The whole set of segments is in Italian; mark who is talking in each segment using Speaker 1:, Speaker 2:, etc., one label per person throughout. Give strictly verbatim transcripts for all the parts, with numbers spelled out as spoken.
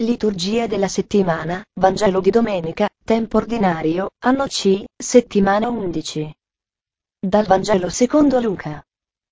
Speaker 1: Liturgia della settimana, Vangelo di domenica, tempo ordinario, anno C, settimana undici. Dal Vangelo secondo Luca.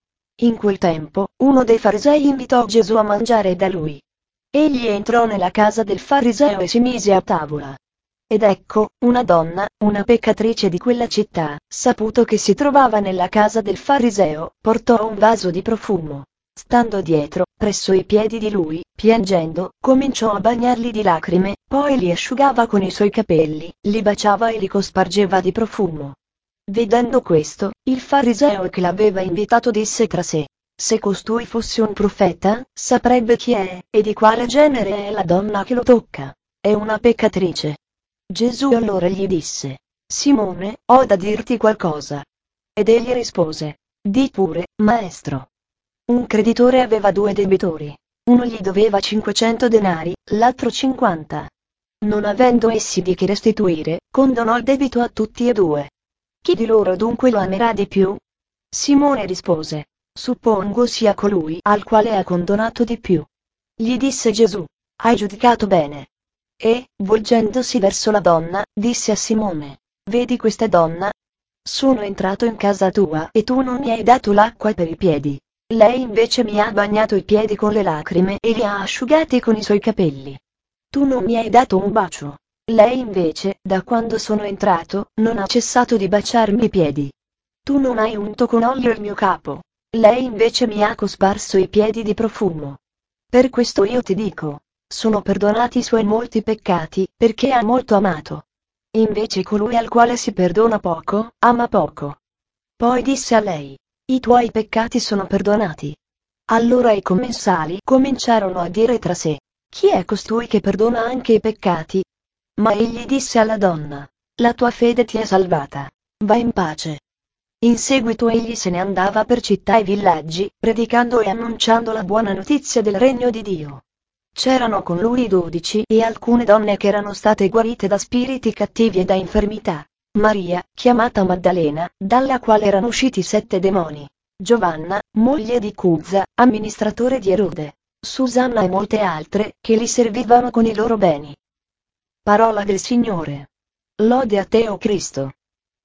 Speaker 1: In quel tempo, uno dei farisei invitò Gesù a mangiare da lui. Egli entrò nella casa del fariseo e si mise a tavola. Ed ecco, una donna, una peccatrice di quella città, saputo che si trovava nella casa del fariseo, portò un vaso di profumo. Stando dietro, presso i piedi di lui, piangendo, cominciò a bagnarli di lacrime, poi li asciugava con i suoi capelli, li baciava e li cospargeva di profumo. Vedendo questo, il fariseo che l'aveva invitato disse tra sé: se costui fosse un profeta, saprebbe chi è, e di quale genere è la donna che lo tocca. È una peccatrice. Gesù allora gli disse: Simone, ho da dirti qualcosa. Ed egli rispose: di pure, maestro. Un creditore aveva due debitori. Uno gli doveva cinquecento denari, l'altro cinquanta. Non avendo essi di che restituire, condonò il debito a tutti e due. Chi di loro dunque lo amerà di più? Simone rispose: suppongo sia colui al quale ha condonato di più. Gli disse Gesù: hai giudicato bene. E, volgendosi verso la donna, disse a Simone: vedi questa donna? Sono entrato in casa tua e tu non mi hai dato l'acqua per i piedi. Lei invece mi ha bagnato i piedi con le lacrime e li ha asciugati con i suoi capelli. Tu non mi hai dato un bacio. Lei invece, da quando sono entrato, non ha cessato di baciarmi i piedi. Tu non hai unto con olio il mio capo. Lei invece mi ha cosparso i piedi di profumo. Per questo io ti dico: sono perdonati i suoi molti peccati, perché ha molto amato. Invece colui al quale si perdona poco, ama poco. Poi disse a lei: i tuoi peccati sono perdonati. Allora i commensali cominciarono a dire tra sé: chi è costui che perdona anche i peccati? Ma egli disse alla donna: la tua fede ti ha salvata. Va in pace. In seguito egli se ne andava per città e villaggi, predicando e annunciando la buona notizia del regno di Dio. C'erano con lui dodici e alcune donne che erano state guarite da spiriti cattivi e da infermità. Maria, chiamata Maddalena, dalla quale erano usciti sette demoni. Giovanna, moglie di Cuzza, amministratore di Erode. Susanna e molte altre, che li servivano con i loro beni. Parola del Signore. Lode a te, o Cristo.